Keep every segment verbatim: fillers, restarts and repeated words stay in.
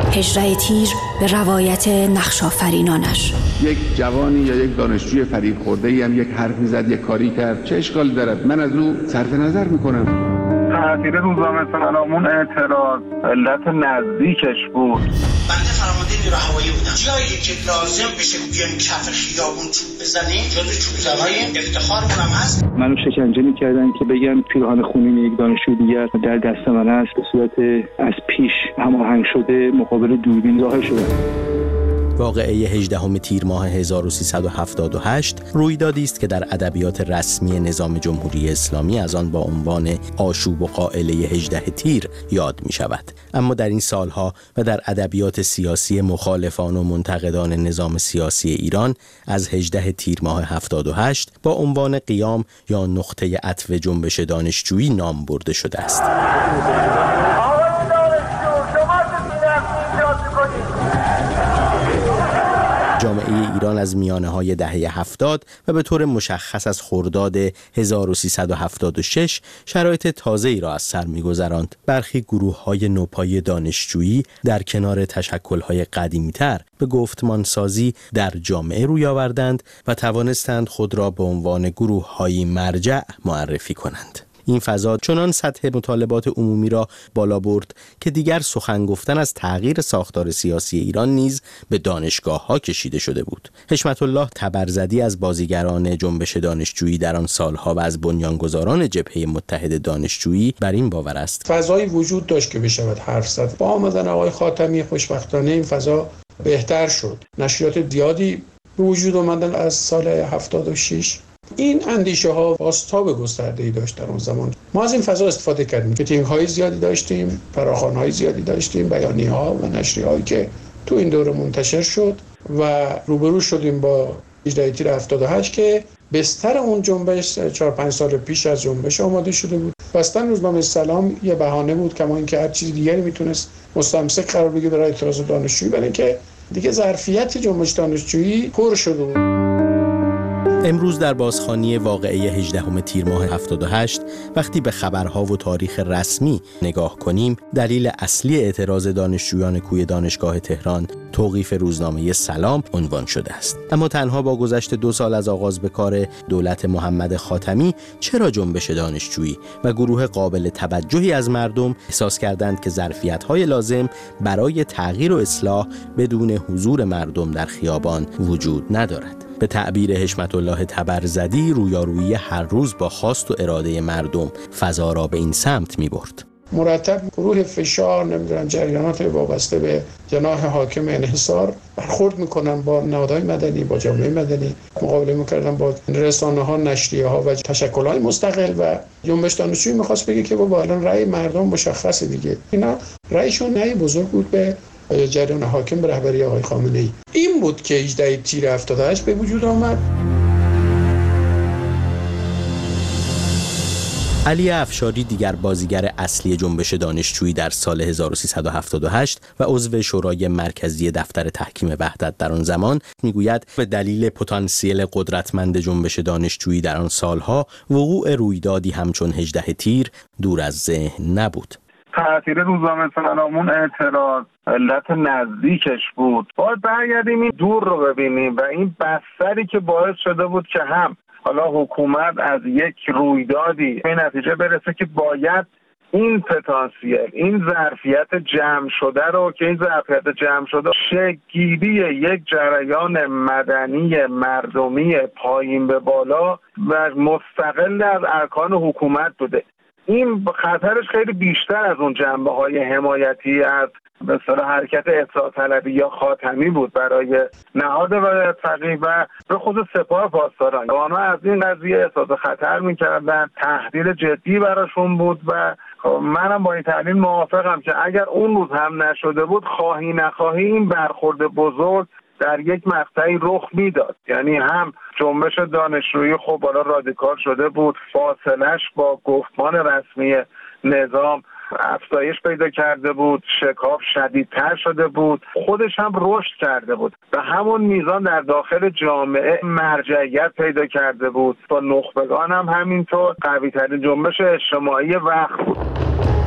هجده تیر به روایت نقش‌آفرینانش. یک جوانی یا یک دانشجوی فریب خورده‌ای هم یک حرفی زد، یک کاری کرد، چه اشکالی دارد؟ من از او صرف نظر میکنم. تأثیر روزنامه سلامون اعتراض علت نزدیکش بود. بنده فرمانده نیروی هوایی بودم. جایی که لازم بشه بیایم کف خیابون چوب بزنیم جزو چوب زنهای افتخارمون هم هست. منو شکنجه می‌کردن که بگم پیراهن خونین یک دانشجو دیگر در دست من است. به صورت از پیش هماهنگ شده مقابل دوربین ظاهر شدم. واقعه هجدهم تیر ماه هزار و سیصد و هفتاد و هشت رویدادی است که در ادبیات رسمی نظام جمهوری اسلامی از آن با عنوان آشوب و قائله هجده تیر یاد می شود. اما در این سالها و در ادبیات سیاسی مخالفان و منتقدان نظام سیاسی ایران از هجده تیر ماه هفتاد و هشت با عنوان قیام یا نقطه عطف جنبش دانشجویی نام برده شده است. جامعه ایران از میانه‌های دهه هفتاد و به طور مشخص از خرداد هزار و سیصد و هفتاد و شش شرایط تازه‌ای را از سر می‌گذراند. برخی گروه‌های نوپای دانشجویی در کنار تشکل‌های قدیمی‌تر به گفتمانسازی در جامعه روی آوردند و توانستند خود را به عنوان گروه‌های مرجع معرفی کنند. این فضا چنان سطح مطالبات عمومی را بالا برد که دیگر سخن گفتن از تغییر ساختار سیاسی ایران نیز به دانشگاه‌ها کشیده شده بود. حشمت الله تبرزدی از بازیگران جنبش دانشجویی در آن سالها و از بنیانگذاران جبهه متحد دانشجویی بر این باور است. فضایی وجود داشت که بشود حرف زد. با آمدن آقای خاتمی خوشبختانه این فضا بهتر شد. نشریات زیادی به وجود آمدن از سال هفتاد و شش. این اندیشه ها بازتاب گسترده‌ای داشت در اون زمان. ما از این فضا استفاده کردیم که تیم های زیادی داشتیم، فراخوان های زیادی داشتیم، بیانیه ها و نشریه هایی که تو این دوره منتشر شد و روبرو شدیم با هجده تیر هفتاد و هشت که بستر اون جنبش چهار پنج سال پیش از جنبش آماده شده بود. بستن روزنامه سلام یه بهانه بود کما اینکه هر چیز دیگری میتونست مستمسک قرار بگیره برای اعتراض دانشجویی، برای اینکه دیگه ظرفیت جنبش دانشجویی پر شده بود. امروز در بازخوانی واقعه هجدهم تیر ماه هفتاد و هشت وقتی به خبرها و تاریخ رسمی نگاه کنیم، دلیل اصلی اعتراض دانشجویان کوی دانشگاه تهران توقیف روزنامه سلام عنوان شده است. اما تنها با گذشت دو سال از آغاز به کار دولت محمد خاتمی چرا جنبش دانشجویی و گروه قابل توجهی از مردم احساس کردند که ظرفیت‌های لازم برای تغییر و اصلاح بدون حضور مردم در خیابان وجود ندارد؟ به تعبیر حشمت الله تبرزدی، رویارویی هر روز با خواست و اراده مردم فضا را به این سمت می برد. مرتب گروه فشار، نمیدونم جریانات وابسته به جناح حاکم انحصار برخورد میکنن با نهادهای مدنی، با جامعه مدنی، مقابله میکردن با رسانه ها، نشریه ها و تشکل های مستقل. و جنبش دانشجویی میخواست بگه که با الان رأی مردم مشخصه دیگه، اینا رأیشون رأی بزرگ بود به جریان حاکم به رهبری آقای خامنه‌ای. این بود که هجده تیر هفتاد و هشت به وجود آمد. علی افشاری دیگر بازیگر اصلی جنبش دانشجویی در سال هزار و سیصد و هفتاد و هشت و عضو شورای مرکزی دفتر تحکیم وحدت در آن زمان میگوید به دلیل پتانسیل قدرتمند جنبش دانشجویی در آن سالها وقوع رویدادی همچون هجده تیر دور از ذهن نبود. تأثیر روزنامه سلامون اعتراض علت نزدیکش بود. باید برگردیم این دور رو ببینیم و این بستری که باعث شده بود که هم حالا حکومت از یک رویدادی به نتیجه برسه که باید این پتانسیل، این ظرفیت جمع شده رو که این ظرفیت جمع شده شکل‌گیری یک جریان مدنی مردمی پایین به بالا و مستقل از ارکان حکومت بوده. این خطرش خیلی بیشتر از اون جنبه‌های حمایتی از به اصطلاح حرکت اصلاح طلبی یا خاتمی بود برای نهاد ولایت فقیه و به خود سپاه پاسداران. آنها از این قضیه احساس خطر می‌کردن، تهدید جدی براشون بود و منم با این تحلیل موافقم که اگر اون روز هم نشده بود خواهی نخواهی این برخورد بزرگ در یک مقطعی رخ میداد. یعنی هم جنبش دانشجویی خب بالا رادیکال شده بود، فاصلش با گفتمان رسمی نظام افزایش پیدا کرده بود، شکاف شدیدتر شده بود، خودش هم رشد کرده بود و همون میزان در داخل جامعه مرجعیت پیدا کرده بود. با نخبگان هم همینطور قوی‌ترین جنبش اجتماعی وقت بود.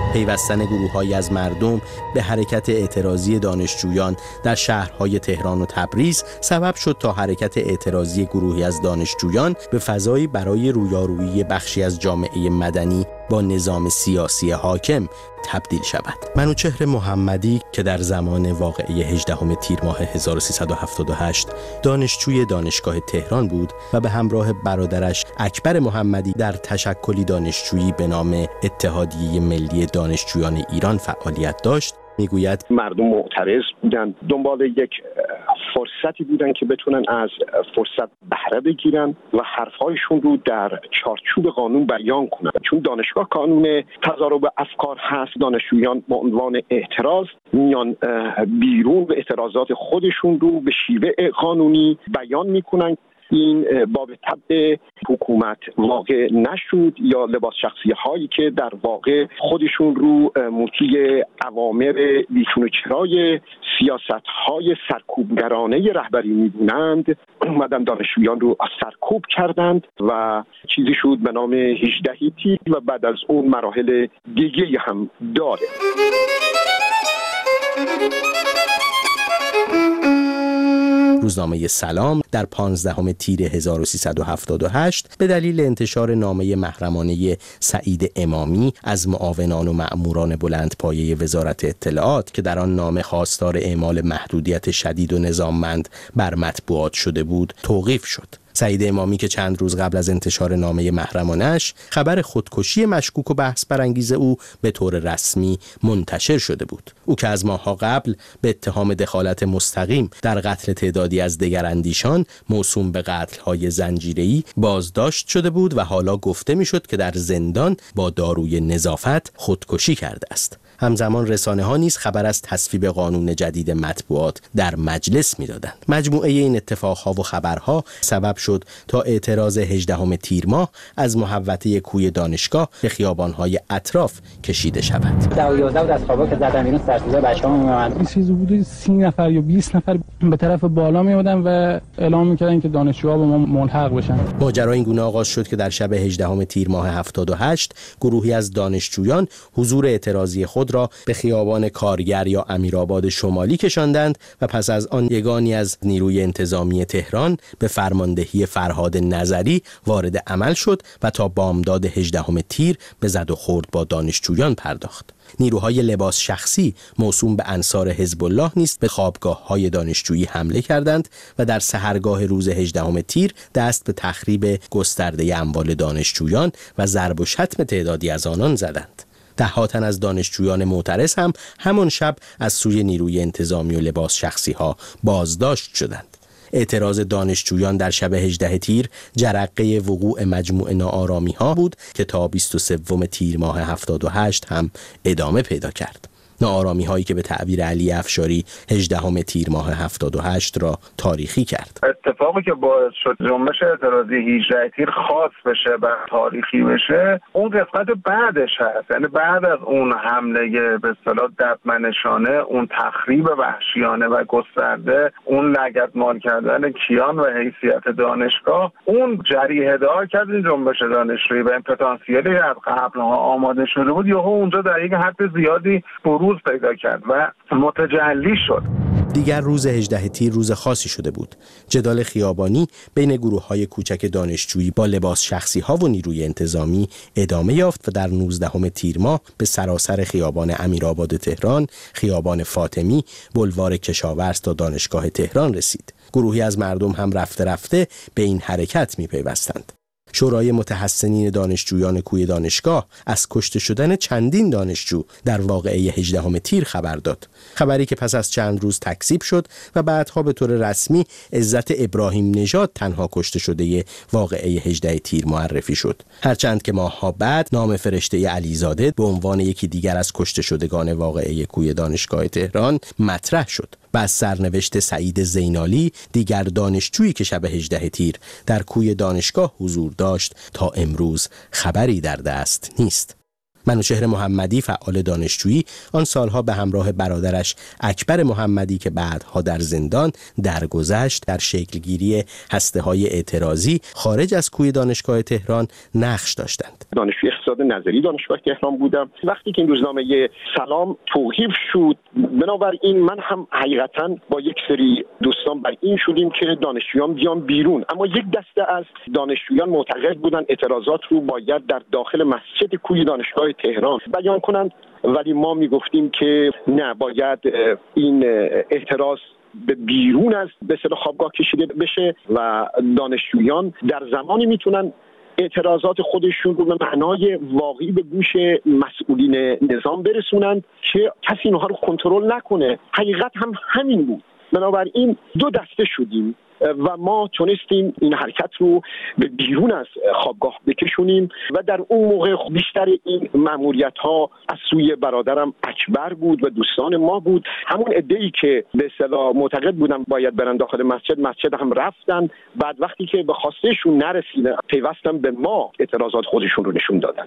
پیوستن گروه‌هایی از مردم به حرکت اعتراضی دانشجویان در شهرهای تهران و تبریز سبب شد تا حرکت اعتراضی گروهی از دانشجویان به فضایی برای رویارویی بخشی از جامعه مدنی با نظام سیاسی حاکم تبدیل شود. منوچهر محمدی که در زمان واقعه هجدهم تیر ماه هزار و سیصد و هفتاد و هشت دانشجوی دانشگاه تهران بود و به همراه برادرش اکبر محمدی در تشکلی دانشجویی به نام اتحادیه ملی دانشجویان ایران فعالیت داشت، میگوید مردم معترض بودن، دنبال یک فرصتی بودن که بتونن از فرصت بهره بگیرن و حرفهایشون رو در چارچوب قانون بیان کنن. چون دانشگاه کانون تضارب افکار هست، دانشجویان به عنوان اعتراض میان بیرون و اعتراضات خودشون رو به شیوه قانونی بیان میکنن. این باب طبع حکومت واقع نشد یا لباس شخصی هایی که در واقع خودشون رو مطیع اوامر بیچون و چرای سیاست های سرکوبگرانه رهبری میبونند اومدن دانشجویان رو سرکوب کردند و چیزی شد به نام هجده تیر و بعد از اون مراحل دیگه هم داره. روزنامه سلام در پانزدهم تیر هزار و سیصد و هفتاد و هشت به دلیل انتشار نامه محرمانه سعید امامی از معاونان و مأموران بلندپایه وزارت اطلاعات که در آن نامه خواستار اعمال محدودیت شدید و نظاممند بر مطبوعات شده بود، توقیف شد. سعید امامی که چند روز قبل از انتشار نامه محرمانش خبر خودکشی مشکوک و بحث برانگیز او به طور رسمی منتشر شده بود. او که از ماه‌ها قبل به اتهام دخالت مستقیم در قتل تعدادی از دگراندیشان موسوم به قتل‌های زنجیره‌ای بازداشت شده بود و حالا گفته می‌شد که در زندان با داروی نظافت خودکشی کرده است. همزمان رسانه‌ها نیز خبر از تصویب قانون جدید مطبوعات در مجلس می‌دادند. مجموعه این اتفاق‌ها و خبرها سبب شد تا اعتراض هجدهم تیر ماه از محوطه کوی دانشگاه به خیابان‌های اطراف کشیده شود. ده و یازده از خوابا که زدن بیرون سرسوزه بچه‌ها میومدن. این چیزی بود سی نفر یا بیست نفر به طرف بالا میومدن و اعلام می‌کردن که دانشجوها به ما ملحق بشن. ماجرا این گونه آغاز شد که در شب هجدهم تیر ماه هفتاد و هشت گروهی از دانشجویان حضور اعتراضی خود را به خیابان کارگر یا امیرآباد شمالی کشاندند و پس از آن یگانی از نیروی انتظامی تهران به فرماندهی فرهاد نظری وارد عمل شد و تا بامداد هجدهم تیر به زد و خورد با دانشجویان پرداخت. نیروهای لباس شخصی موسوم به انصار حزب الله نیز به خوابگاه‌های دانشجویی حمله کردند و در سحرگاه روز هجدهم تیر دست به تخریب گسترده اموال دانشجویان و ضرب و شتم تعدادی از آنان زدند. ده تن از دانشجویان معترض هم همان شب از سوی نیروی انتظامی و لباس شخصی ها بازداشت شدند. اعتراض دانشجویان در شب هجده تیر جرقه وقوع مجموع ناآرامی ها بود که تا بیست و سوم تیر ماه هفتاد و هشت هم ادامه پیدا کرد. ناآرامی هایی که به تعبیر علی افشاری هجدهم تیر ماه هفتاد و هشت را تاریخی کرد. اتفاقی که باعث شد جنبش اعتراضی هجده تیر خاص بشه و تاریخی بشه اون قسمت بعدش هست، یعنی بعد از اون حمله به اصطلاح ددمنشانه، اون تخریب وحشیانه و گسترده، اون لگدمال کردن کیان و حیثیت دانشگاه، اون جریحه دار کرد این جنبش دانشجویی و این پتانسیلی از قبلها آماده شده بود یهو اونجا در یک حد زیادی بروز پیدا کرد و متجلی شد. دیگر روز هجده تیر روز خاصی شده بود. جدال خیابانی بین گروه‌های کوچک دانشجویی با لباس شخصی‌ها و نیروی انتظامی ادامه یافت و در نوزدهم تیر ماه به سراسر خیابان امیرآباد تهران، خیابان فاطمی، بلوار کشاورز تا دانشگاه تهران رسید. گروهی از مردم هم رفته رفته به این حرکت می‌پیوستند. شورای متحسنین دانشجویان کوی دانشگاه از کشته شدن چندین دانشجو در واقعه هجدهم تیر خبر داد. خبری که پس از چند روز تکذیب شد و بعدها به طور رسمی عزت ابراهیم نژاد تنها کشته شده واقعه هجده تیر معرفی شد. هرچند که ماه‌ها بعد نام فرشته علیزاده به عنوان یکی دیگر از کشته شدگان واقعه کوی دانشگاه تهران مطرح شد. و از سرنوشت سعید زینالی، دیگر دانشجویی که شب هجده تیر در کوی دانشگاه حضور داشت، تا امروز خبری در دست نیست. منوچهر محمدی فعال دانشجویی آن سالها به همراه برادرش اکبر محمدی که بعدها در زندان درگذشت در شکلگیری هسته‌های اعتراضی خارج از کوی دانشگاه تهران نقش داشتند. دانشجوی اقتصاد نظری دانشگاه تهران بودم. وقتی که این روزنامه سلام توقیف شد، بنابراین من هم حقیقتاً با یک سری دوستان بر این شدیم که دانشجویان بیان بیرون، اما یک دسته از دانشجویان معتقد بودن اعتراضات رو باید در داخل مسجد کوی دانشگاه تهران بیان کنند، ولی ما میگفتیم که نه، باید این اعتراض به بیرون از به اصطلاح خوابگاه کشیده بشه و دانشجویان در زمانی میتونن اعتراضات خودشون رو به معنای واقعی به گوش مسئولین نظام برسونند که کسی اینها رو کنترل نکنه. حقیقت هم همین بود. بنابراین دو دسته شدیم و ما تونستیم این حرکت رو به بیرون از خوابگاه بکشونیم و در اون موقع بیشتر این مأموریت‌ها از سوی برادرم اکبر بود و دوستان ما بود. همون عده‌ای که به اصطلاح معتقد بودن باید برن داخل مسجد، مسجد هم رفتن. بعد وقتی که به خواستشون نرسیدن، پیوستن به ما، اعتراضات خودشون رو نشون دادن.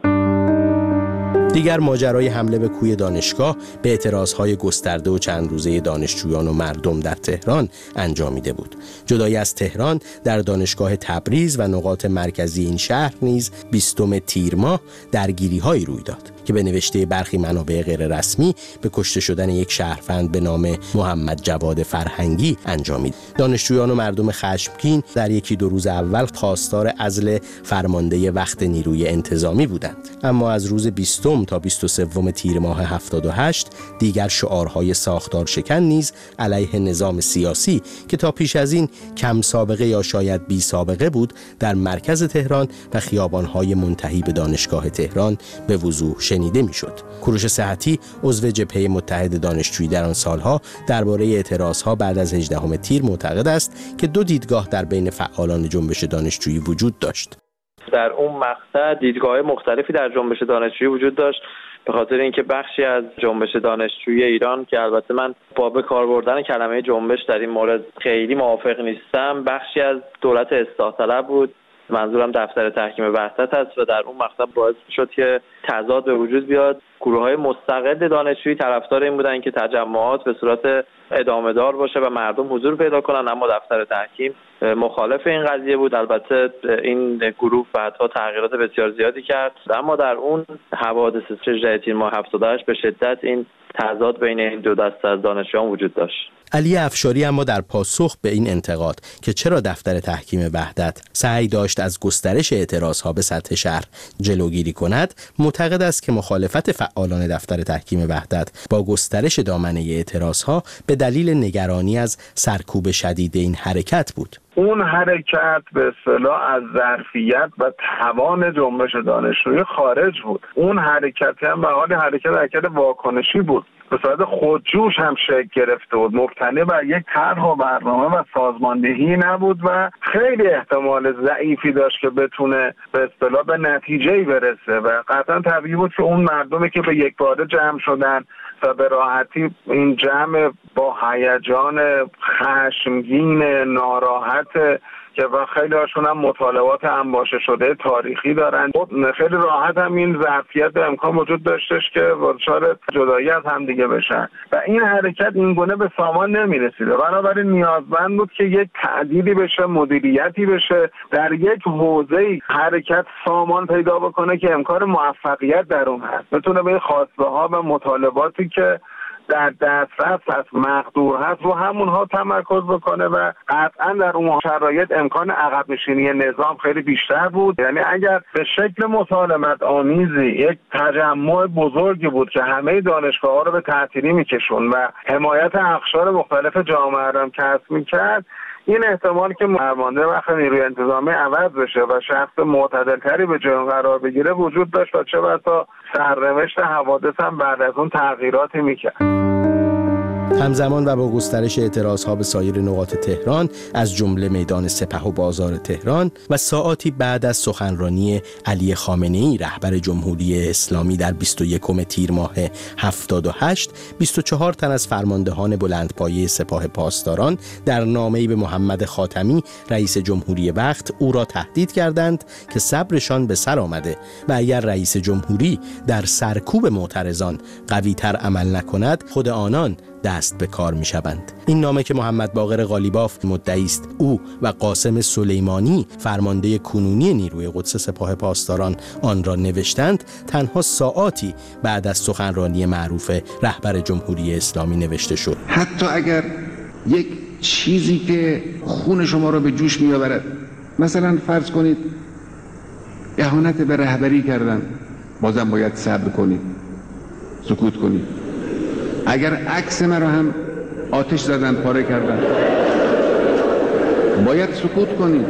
دیگر ماجرای حمله به کوی دانشگاه به اعتراضهای گسترده و چند روزه دانشجویان و مردم در تهران انجامیده بود. جدای از تهران، در دانشگاه تبریز و نقاط مرکزی این شهر نیز بیستم تیر ماه درگیری‌هایی روی داد که به نوشته برخی منابع غیر رسمی به کشته شدن یک شهروند به نام محمد جواد فرهنگی انجامید. دانشجویان و مردم خشمگین در یکی دو روز اول خواستار عزل فرمانده وقت نیروی انتظامی بودند، اما از روز بیستم تا بیست و سوم تیر ماه هفتاد و هشت دیگر شعارهای ساختار شکن نیز علیه نظام سیاسی که تا پیش از این کم سابقه یا شاید بی سابقه بود در مرکز تهران و خیابانهای منتهی به دانشگاه تهران به وضوح شنیده میشد. کوروش صحتی، عضو جبهه متحد دانشجویی در آن سالها، درباره اعتراضها بعد از هجدهم تیر معتقد است که دو دیدگاه در بین فعالان جنبش دانشجویی وجود داشت. در اون مقطع دیدگاه مختلفی در جنبش دانشجویی وجود داشت، به خاطر اینکه بخشی از جنبش دانشجویی ایران که البته من با به کار بردن کلمه جنبش در این مورد خیلی موافق نیستم، بخشی از دولت اصلاح طلب بود. منظورم دفتر تحکیم وحدت است و در اون مقطع باعث شد که تضاد به وجود بیاد. گروه‌های مستقل دانشجویی طرفدار این بودن که تجمعات به صورت ادامه دار باشه و مردم حضور پیدا کنن، اما دفتر تحکیم مخالف این قضیه بود. البته این گروه بعدها تغییرات بسیار زیادی کرد، اما در اون حوادث هجدهم تیر ماه هفتاد و هشت به شدت این تضاد بین این دو دسته از دانشجویان وجود داشت. علی افشاری اما در پاسخ به این انتقاد که چرا دفتر تحکیم وحدت سعی داشت از گسترش اعتراضها به سطح شهر جلوگیری کند، معتقد است که مخالفت فعالان دفتر تحکیم وحدت با گسترش دامنه اعتراضها به دلیل نگرانی از سرکوب شدید این حرکت بود. اون حرکت به اصطلاح از ظرفیت و توان جنبش دانشجویی خارج بود. اون حرکت هم به حال حرکت حرکت واکنشی بود، به صورت خودجوش هم شکل گرفته بود، مبتنی بر یک طرح و برنامه و سازماندهی نبود و خیلی احتمال ضعیفی داشت که بتونه به اصطلاح به نتیجه‌ای برسه و قطعا طبیعی بود که اون مردمی که به یک باره جمع شدن و به راحتی این جمع با هیجان خشمگین ناراحت که و خیلی هاشون هم مطالبات انباشته شده تاریخی دارن، خیلی راحت هم این ظرفیت و امکان وجود داشتش که دچار جدایی از هم دیگه بشن و این حرکت این گونه به سامان نمیرسیده. بنابراین نیازمند بود که یک تعدیلی بشه، مدیریتی بشه، در یک حوزه حرکت سامان پیدا بکنه که امکان موفقیت در اون هست، بتونه به خواسته ها و مطالباتی که در دسترس هست، مقدور هست، رو همونها تمرکز بکنه و قطعا در اون شرایط امکان عقب نشینی نظام خیلی بیشتر بود. یعنی اگر به شکل مسالمت آمیزی یک تجمع بزرگی بود که همه دانشگاه ها رو به تعطیلی میکشون و حمایت اقشار مختلف جامعه رو کسب میکرد، این احتمال که فرمانده وقت نیروی انتظامی عوض بشه و شخص معتدلتری به جای قرار بگیره وجود داشت و چه بسا سرنوشت حوادث هم بعد از اون تغییراتی میکرد. همزمان و با گسترش اعتراضها به سایر نقاط تهران از جمله میدان سپه و بازار تهران و ساعاتی بعد از سخنرانی علی خامنه‌ای رهبر جمهوری اسلامی در بیست و یکم تیر ماه هفتاد و هشت، بیست و چهار تن از فرماندهان بلندپایه سپاه پاسداران در نامه‌ای به محمد خاتمی رئیس جمهوری وقت او را تهدید کردند که صبرشان به سر آمده و اگر رئیس جمهوری در سرکوب معترضان قوی‌تر عمل نکند خود آنان دست به کار می شوند. این نامه که محمد باقر قالیباف مدعی است او و قاسم سلیمانی فرمانده کنونی نیروی قدس سپاه پاسداران آن را نوشتند، تنها ساعاتی بعد از سخنرانی معروف رهبر جمهوری اسلامی نوشته شد. حتی اگر یک چیزی که خون شما را به جوش می آورد، مثلا فرض کنید اهانت به رهبری کردن، بازم باید صبر کنید، سکوت کنید. اگر عکس مرا هم آتش زدن، پاره کردن، باید سکوت کنید،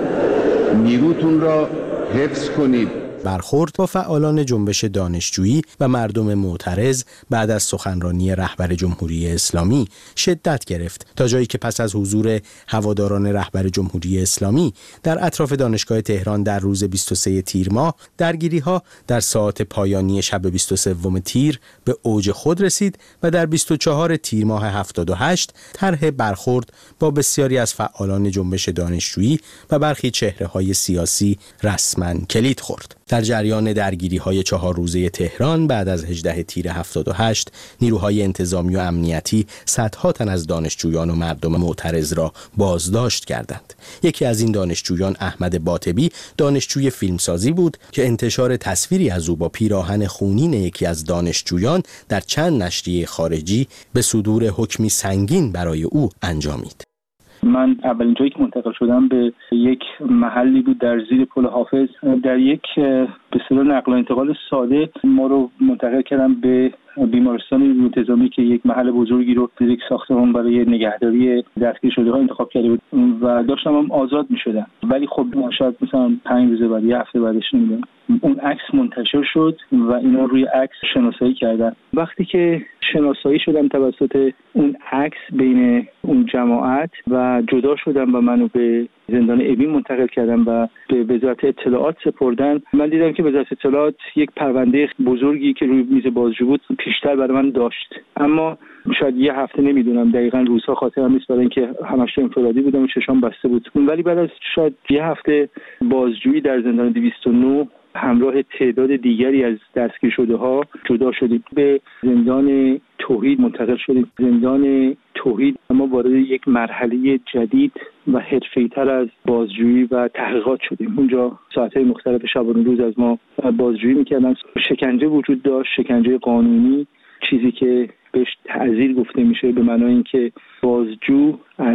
نیروتون را حفظ کنید. برخورد با فعالان جنبش دانشجویی و مردم معترض بعد از سخنرانی رهبر جمهوری اسلامی شدت گرفت تا جایی که پس از حضور هواداران رهبر جمهوری اسلامی در اطراف دانشگاه تهران در روز بیست و سوم تیر ماه، درگیری‌ها در ساعات پایانی شب بیست و سوم تیر به اوج خود رسید و در بیست و چهارم تیر ماه هفتاد و هشت طرح برخورد با بسیاری از فعالان جنبش دانشجویی و برخی چهره‌های سیاسی رسما کلید خورد. در جریان درگیری‌های چهار روزه تهران بعد از هجدهم تیر هفتاد و هشت، نیروهای انتظامی و امنیتی صدها تن از دانشجویان و مردم معترض را بازداشت کردند. یکی از این دانشجویان، احمد باطبی، دانشجوی فیلمسازی بود که انتشار تصویری از او با پیراهن خونین یکی از دانشجویان در چند نشریه خارجی به صدور حکمی سنگین برای او انجامید. من اولین جایی که منتقل شدم به یک محلی بود در زیر پل حافظ. در یک به اصطلاح نقل و انتقال ساده ما رو منتقل کردم به بیمارستان انتظامی که یک محل بزرگی رو یک ساختمان برای نگهداری دستگیر شده ها انتخاب کرده بود و داشتم هم آزاد می شدم. ولی خب شاید مثلا پنج روز بعد، یه هفته بعدش نمیدونم، اون عکس منتشر شد و اینا روی عکس شناسایی کردن. وقتی که شناسایی شدم توسط اون عکس بین اون جماعت و جدا شدم و منو به زندان اوین منتقل کردم و به وزارت اطلاعات سپردن، من دیدم که وزارت اطلاعات یک پرونده بزرگی که روی میز بازجو بود پیشتر برای من داشت. اما شاید یه هفته، نمیدونم دقیقاً روزها خاطرم نیست، برای اینکه همش انفرادی بودم و چشام بسته بود. ولی بعد از شاید یه هفته بازجویی در زندان دویست و نه همراه تعداد دیگری از دستگیر شده ها جدا شدیم، به زندان توحید منتقل شدیم. زندان توحید اما وارد یک مرحله جدید و حرفه‌ای‌تر از بازجویی و تحقیقات شدیم. اونجا ساعت‌های مختلف شبانه روز از ما بازجویی می‌کردن. شکنجه وجود داشت، شکنجه قانونی، چیزی که بهش تعزیر گفته میشه، به معنای اینکه بازجو از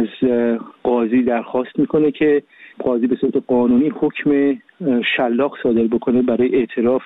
قاضی درخواست میکنه که قاضی به صورت قانونی حکم شلاق صادر بکنه برای اعتراف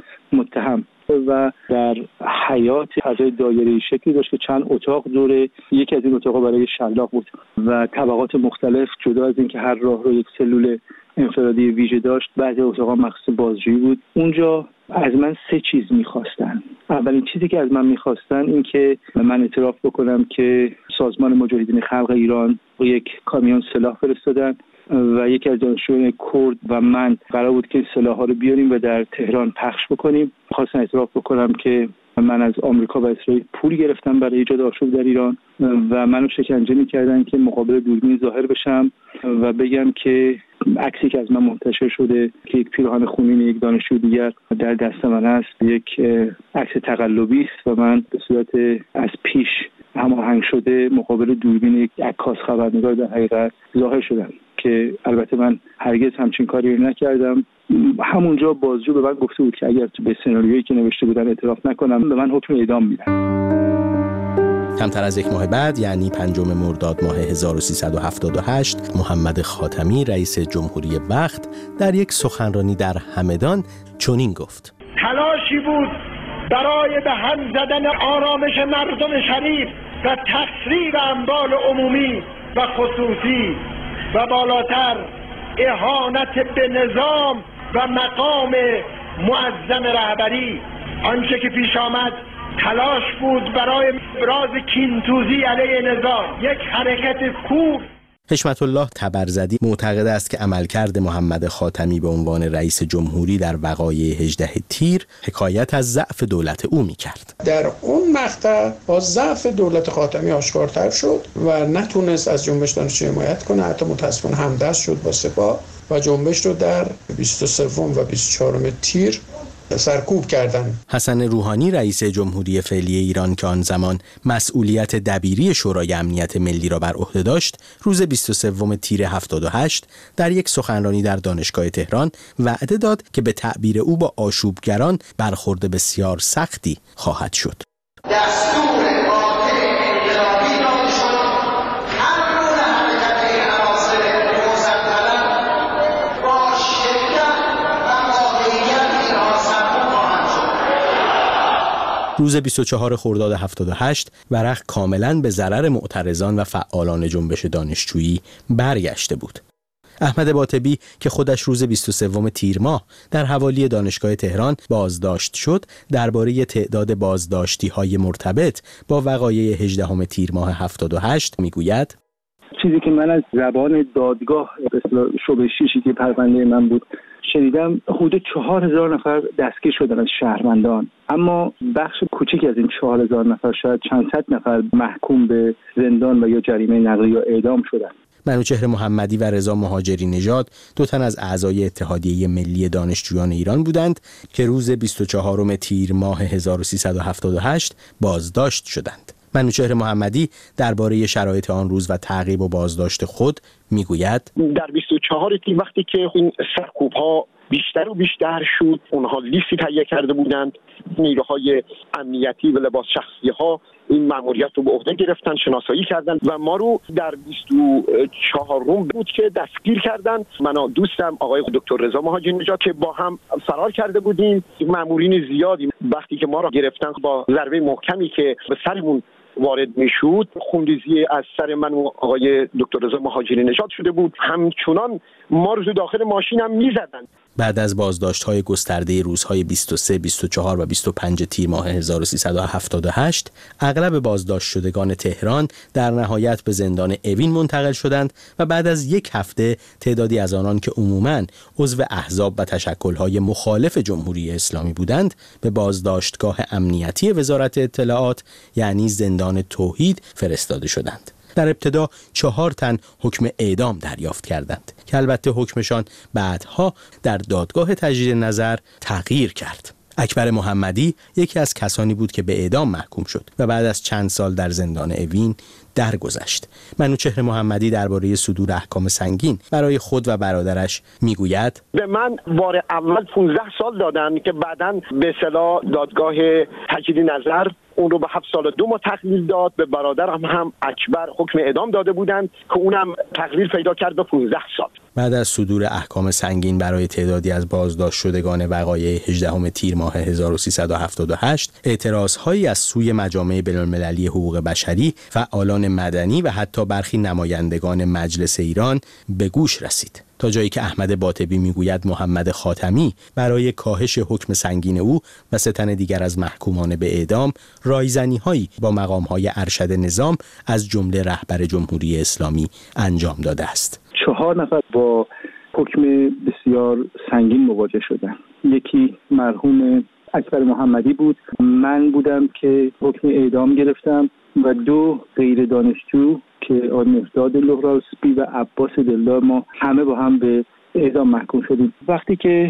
متهم. و در حیات فضای دایره‌ای شکلی داشت که چند اتاق دوره یکی از این اتاق‌ها برای شلاق بود و طبقات مختلف، جدا از اینکه هر راه رو یک سلول انفرادی ویژه داشت، بعضی اتاق‌ها مخصوص بازجویی بود. اونجا از من سه چیز می‌خواستن. اولین چیزی که از من می‌خواستن این که من اعتراف بکنم که سازمان مجاهدین خلق ایران یک کامیون سلاح فرستادن و یکی از دانشجویان کرد و من قرار بود که سلاح‌ها رو بیاریم و در تهران پخش بکنیم. خواستم اعتراف بکنم که من از آمریکا و اسرائیل پول گرفتم برای ایجاد آشوب در ایران و منو شکنجه می‌کردن که مقابل دوربین ظاهر بشم و بگم که عکسی که از من منتشر شده که یک پیراهن خونین یک دانشجو دیگر در دست من است، یک عکس تقلبی است و من به صورت از پیش هماهنگ شده مقابل دوربین یک عکاس خبرنگار در حقیقت ظاهر شدم که البته من هرگز همچین کاری نکردم. همونجا بازجو به من گفته بود که اگر به سناریویی که نوشته بودن اعتراف نکنم به من حکم اعدام میدن. کمتر از یک ماه بعد، یعنی پنجم مرداد ماه هزار و سیصد و هفتاد و هشت، محمد خاتمی رئیس جمهوری وقت در یک سخنرانی در همدان چنین گفت: تلاشی بود برای به هم زدن آرامش مردم شریف و تخریب اموال عمومی و خصوصی و بالاتر اهانت به نظام و مقام معظم رهبری. آنچه که پیش آمد تلاش بود برای ابراز کینتوزی علیه نظام، یک حرکت کور. حشمت الله تبرزدی معتقد است که عملکرد محمد خاتمی به عنوان رئیس جمهوری در وقایع هجده تیر حکایت از ضعف دولت او می‌کرد. در اون مقطع با ضعف دولت خاتمی آشکارتر شد و نتونست از جنبش دانشجویی حمایت کنه، حتی متأسفانه همدست شد با سپاه و جنبش رو در بیست و سه و بیست و چهار تیر سرکوب کردن. حسن روحانی رئیس جمهوری فعلی ایران که آن زمان مسئولیت دبیری شورای امنیت ملی را بر عهده داشت، روز بیست و سه تیر هفتاد و هشت در یک سخنرانی در دانشگاه تهران وعده داد که به تعبیر او با آشوبگران برخورد بسیار سختی خواهد شد. دستور قاطع انقلابی داده شد هر گونه حرکت عناصر موثرطلب با شدت و واقعیت اینها سرکوب خواهند شد. روز بیست و چهار خرداد هفتاد و هشت ورق کاملاً به ضرر معترضان و فعالان جنبش دانشجویی برگشته بود. احمد باطبی که خودش روز بیست و سه تیر ماه در حوالی دانشگاه تهران بازداشت شد، درباره تعداد بازداشتی‌های مرتبط با وقایع هجدهم تیر ماه هفتاد و هشت میگوید: چیزی که من از زبان دادگاه به اصطلاح شعبه ششی که پرونده من بود شنیدم، حدود چهار هزار نفر دستگیر شدن از شهروندان، اما بخش کوچکی از این چهار هزار نفر، شاید چند صد نفر، محکوم به زندان و یا جریمه نقضی یا اعدام شدند. منوچهر محمدی و رضا مهاجری نژاد دو تن از اعضای اتحادیه ملی دانشجویان ایران بودند که روز بیست و چهارم تیر ماه هزار و سیصد و هفتاد و هشت بازداشت شدند. منوچهر محمدی درباره شرایط آن روز و تعقیب و بازداشت خود میگوید: در بیست و چهار تیر وقتی که این سرکوب‌ها بیشتر و بیشتر شد، اونها لیستی تهیه کرده بودند، نیروهای امنیتی و لباس شخصی ها این مأموریت رو به عهده گرفتن، شناسایی کردن و ما رو در بیست و چهارم بود که دستگیر کردن. من و دوستم آقای دکتر رضا مهاجری نژاد که با هم فرار کرده بودیم. مأمورین زیادی وقتی که ما رو گرفتن با ضربه محکمی که به سرمون وارد میشد، خونریزی از سر من و آقای دکتر رضا مهاجری نژاد شده بود. همچنان ما رو تو داخل ماشین هم میزدن. بعد از بازداشت‌های گسترده روزهای بیست و سه، بیست و چهار و بیست و پنج تیر ماه هزار و سیصد و هفتاد و هشت، اغلب بازداشت شدگان تهران در نهایت به زندان اوین منتقل شدند و بعد از یک هفته تعدادی از آنان که عموماً عضو احزاب و تشکل‌های مخالف جمهوری اسلامی بودند، به بازداشتگاه امنیتی وزارت اطلاعات یعنی زندان توحید فرستاده شدند. در ابتدا چهار تن حکم اعدام دریافت کردند که البته حکمشان بعدها در دادگاه تجدید نظر تغییر کرد. اکبر محمدی یکی از کسانی بود که به اعدام محکوم شد و بعد از چند سال در زندان اوین درگذشت. منوچهر محمدی درباره صدور احکام سنگین برای خود و برادرش میگوید: به من بار اول پانزده سال دادن که بعداً به اصطلاح دادگاه تجدید نظر اون رو به هفت سال و دو ماه تقلیل داد. به برادرم هم اکبر حکم اعدام داده بودند که اونم تقلیل پیدا کرد به پانزده سال. بعد از صدور احکام سنگین برای تعدادی از بازداشت شدگان وقایع هجدهم تیر ماه هزار و سیصد و هفتاد و هشت، اعتراضهایی از سوی مجامع بین‌المللی حقوق بشری، فعالان مدنی و حتی برخی نمایندگان مجلس ایران به گوش رسید، تا جایی که احمد باطبی میگوید محمد خاتمی برای کاهش حکم سنگین او و سه تن دیگر از محکومان به اعدام رایزنی‌هایی با مقام‌های ارشد نظام از جمله رهبر جمهوری اسلامی انجام داده است. چهار نفر با حکم بسیار سنگین مواجه شدند. یکی مرحوم اکبر محمدی بود، من بودم که حکم اعدام گرفتم و دو غیر دانشجو که آقای مهداد لهراسبی و عباس دلدار، ما همه با هم به اعدام محکوم شدیم. وقتی که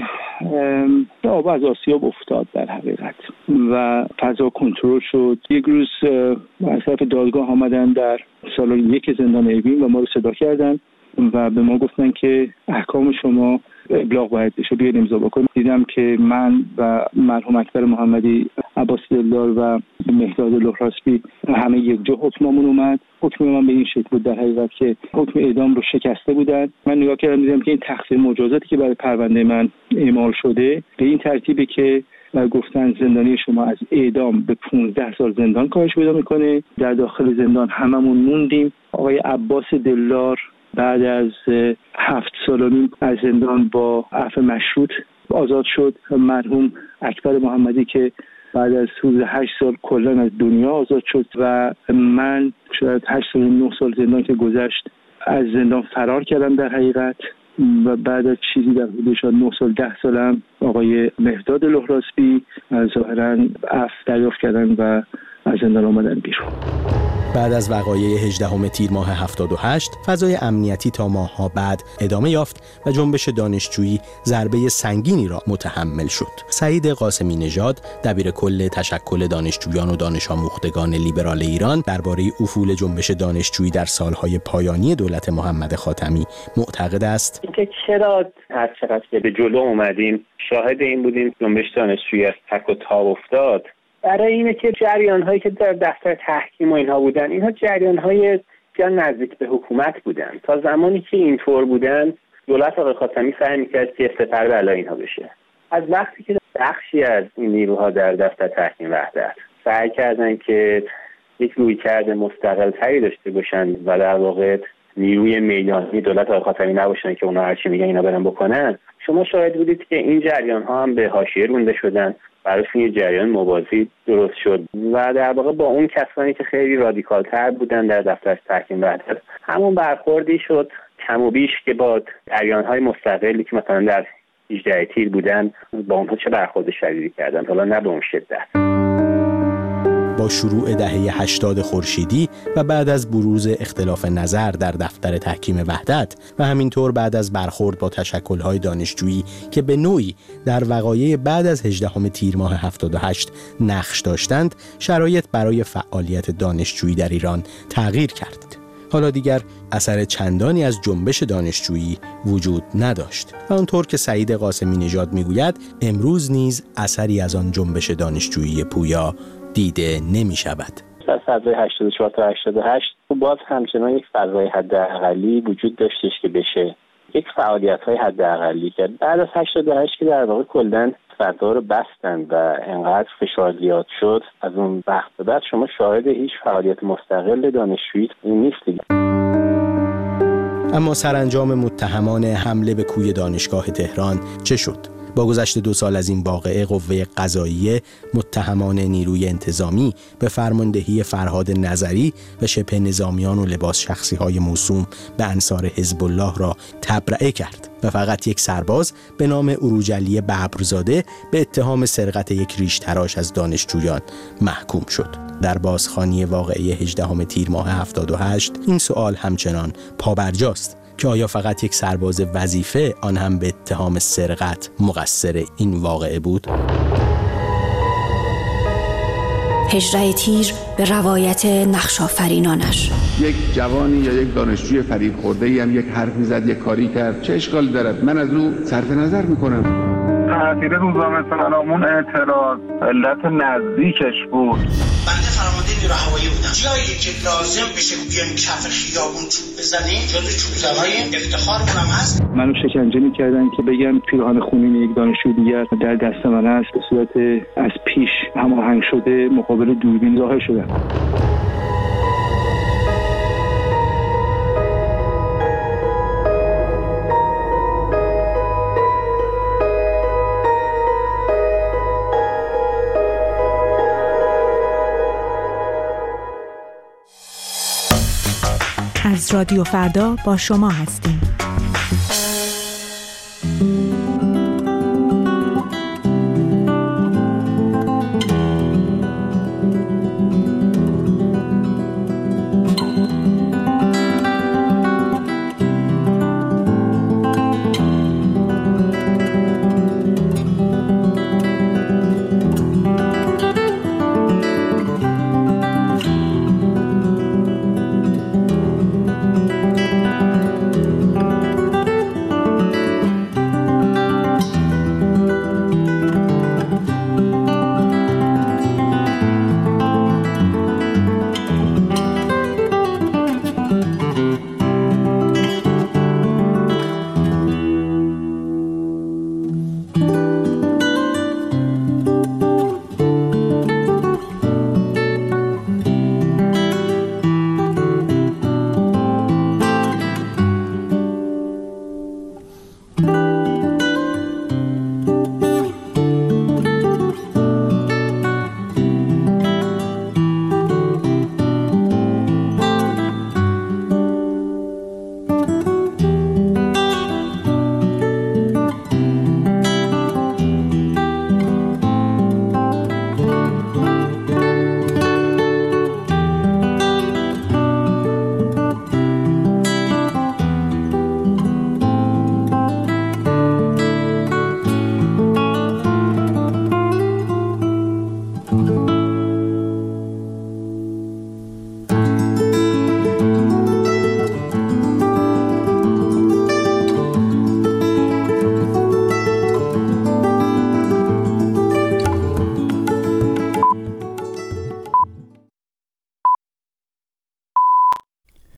آب از آسیاب افتاد در حقیقت و فضا کنترل شد، یک روز از طرف دادگاه آمدن در سالن یک زندان اوین و ما رو صدا کردن و به ما گفتن که احکام شما ابلاغ باید بشه، بیاید امضا بکنید. دیدم که من و مرحوم اکبر محمدی، عباس دلدار و مهداد لهراسبی همه یک جا حکممون اومد. حکم من به این شکل بود در حقیقت که حکم اعدام رو شکسته بودن. من نگاه کردم دیدم که این تقسیم مجازاتی که برای پرونده من اعمال شده به این ترتیبه که و گفتن زندانی شما از اعدام به پانزده سال زندان کاهش پیدا میکنه. در داخل زندان هممون موندیم. آقای عباس دلدار بعد از هفت سال و نیم از زندان با عفو مشروط آزاد شد. مرحوم اکبر محمدی که بعد از حدود هشت سال کلا از دنیا آزاد شد و من شاید هشت سال نه سال زندان که گذشت از زندان فرار کردم در حقیقت و بعد از چیزی در حدود نه سال ده سالم آقای مهداد لهراسبی ظاهراً عفو دریافت کردن و از زندان آمدن بیرون. بعد از وقایع هجدهم تیر ماه هفتاد و هشت فضای امنیتی تا ماه‌ها بعد ادامه یافت و جنبش دانشجویی ضربه سنگینی را متحمل شد. سعید قاسمی نژاد دبیر کل تشکل دانشجویان و دانش آموختگان لیبرال ایران درباره افول جنبش دانشجویی در سالهای پایانی دولت محمد خاتمی معتقد است اینکه چرا هر چقدر که به جلو اومدیم شاهد این بودیم جنبش دانشجویی از تک و تاب افتاد. برای اینه که جریان‌هایی که در دفتر تحکیم و اینها بودن، اینها جریان‌های بسیار نزدیک به حکومت بودن. تا زمانی که اینطور بودن، دولت آقای خاتمی سعی می‌کرد که سپر بلای اینها بشه. از وقتی که بخشی از این نیروها در دفتر تحکیم وحدت سعی کردن که یک رویکرد مستقل‌تری داشته باشن و در واقع نیروی میدانی دولت آقای خاتمی نباشن که اونا هر چی میگن اینا برن بکنن، شما شاهد بودید که این جریان‌ها هم به حاشیه رونده شدن. براشون یه جریان موازی درست شد و در واقع با اون کسانی که خیلی رادیکال تر بودن در دفتر تحکیم وحدت همون برخوردی شد کم و بیش که با جریان‌های مستقلی که مثلا در هجده تیر بودن با اونها چه برخورد شدیدی کردن، حالا نه به اون شدت. با شروع دهه هشتاد خورشیدی و بعد از بروز اختلاف نظر در دفتر تحکیم وحدت و همینطور بعد از برخورد با تشکل‌های دانشجویی که به نوعی در وقایع بعد از هجدهم تیر ماه هفتاد و هشت نقش داشتند، شرایط برای فعالیت دانشجویی در ایران تغییر کرد. حالا دیگر اثر چندانی از جنبش دانشجویی وجود نداشت و آنطور که سعید قاسمی نژاد میگوید امروز نیز اثری از آن جنبش دانشجویی پویا دیده نمی شود. از فضای هشتاد و چهار تا هشتاد و هشت باز همچنان یک فضای حداقلی وجود داشتش که بشه یک فعالیت‌های حداقلی کرد. بعد از هشتاد و هشت که در واقع کلاً فضا رو بستند و انقدر فشار زیاد شد، از اون وقت به بعد شما شاهد هیچ فعالیت مستقل دانشجویی نیستید. اما سرانجام متهمان حمله به کوی دانشگاه تهران چه شد؟ با گذشت دو سال از این واقعه، قوه قضاییه متهمان نیروی انتظامی به فرماندهی فرهاد نظری و شبه نظامیان و لباس شخصی‌های موسوم به انصار حزب الله را تبرئه کرد و فقط یک سرباز به نام عروجعلی ببرزاده به اتهام سرقت یک ریش تراش از دانشجویان محکوم شد. در بازخوانی واقعه هجدهم تیر ماه هفتاد و هشت این سوال همچنان پابرجاست که آیا فقط یک سرباز وظیفه، آن هم به اتهام سرقت، مقصر این واقعه بود؟ هجده تیر به روایت نقش‌آفرینانش. یک جوانی یا یک دانشجوی فریب خورده‌ای هم یک حرفی زد، یک کاری کرد، چه اشکالی دارد؟ من از او صرف نظر میکنم. تحصیل روزنامه سلامون اعتراض علت نزدیکش بود. بنده فرمانده نیروی هوایی بودم. جایی که لازم بشه بیایم کف خیابون چوب بزنیم جزو چوب زنای افتخارمون هم هست. منو شکنجه می‌کردن که بگم پیراهن خونین یک دانشجوی دیگر در دست من است. به صورت از پیش هماهنگ شده مقابل دوربین ظاهر شدم. از رادیو فردا با شما هستیم.